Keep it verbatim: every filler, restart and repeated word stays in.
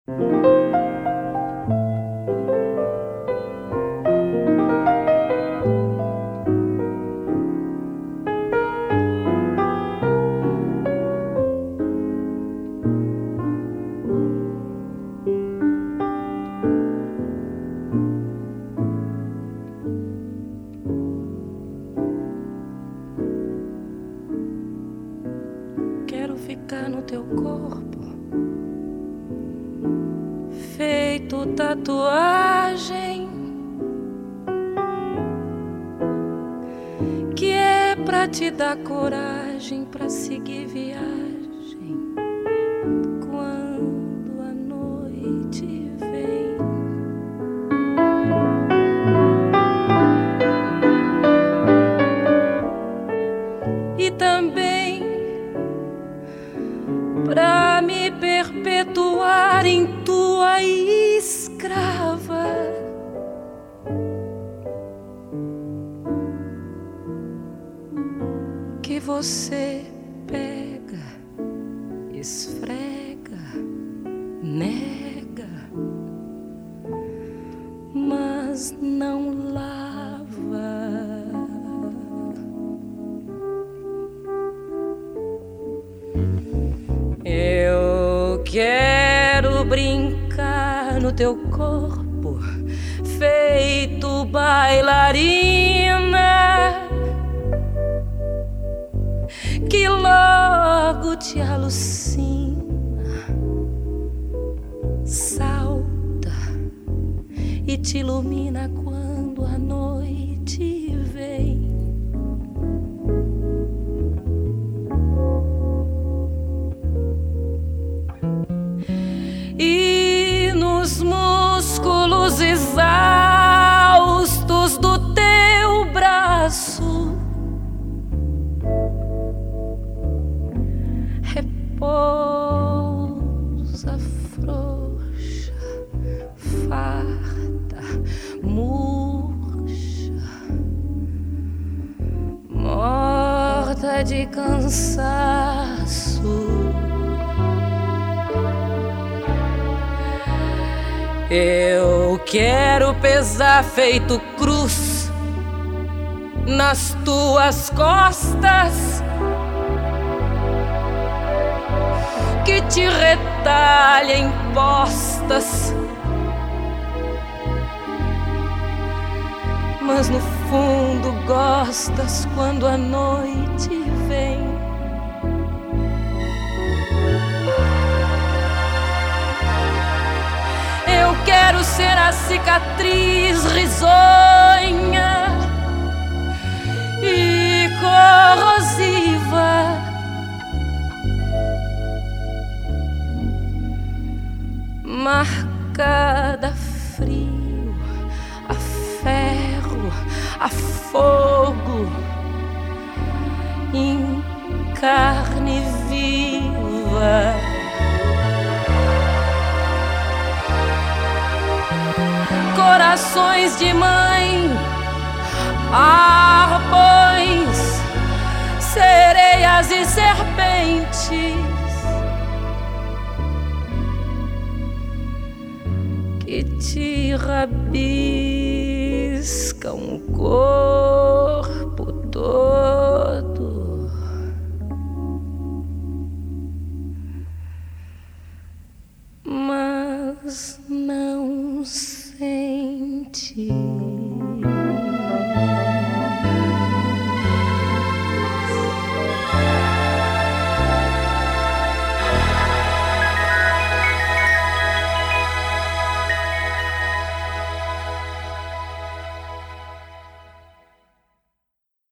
Quero ficar no teu corpo, feito tatuagem, que é pra te dar coragem pra seguir viagem quando a noite vem. E também pra me perpetuar em tua escrava, que você pega, esfrega, nega, mas não lava. Eu quero brincar no teu corpo, feito bailarina, que logo te alucina, salta e te ilumina quando a noite vem. E nos músculos exaustos do teu braço repousa, frouxa, farta, murcha, morta de cansaço. Eu quero pesar feito cruz nas tuas costas, que te retalhem postas, mas no fundo gostas quando a noite vem. Eu quero ser a cicatriz risonha e corrosiva, marcada a frio, a ferro, a fogo, em carne viva. Corações de mãe, arpões, sereias e serpentes, que te rabiscam o corpo todo, mas não sente.